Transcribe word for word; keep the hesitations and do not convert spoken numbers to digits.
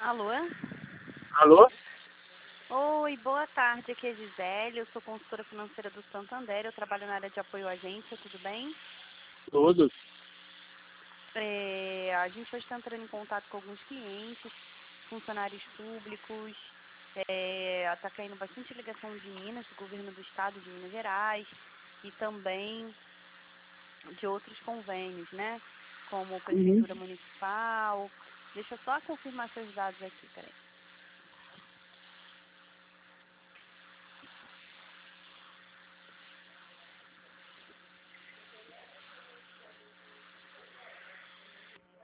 Alô? Alô? Oi, boa tarde, aqui é Gisele, eu sou consultora financeira do Santander, eu trabalho na área de apoio à agência, tudo bem? Tudo? É, a gente hoje está entrando em contato com alguns clientes, funcionários públicos, está caindo bastante ligação de Minas, do governo do estado de Minas Gerais, e também de outros convênios, né? Como Uhum. Prefeitura Municipal. Deixa eu só confirmar seus dados aqui, peraí.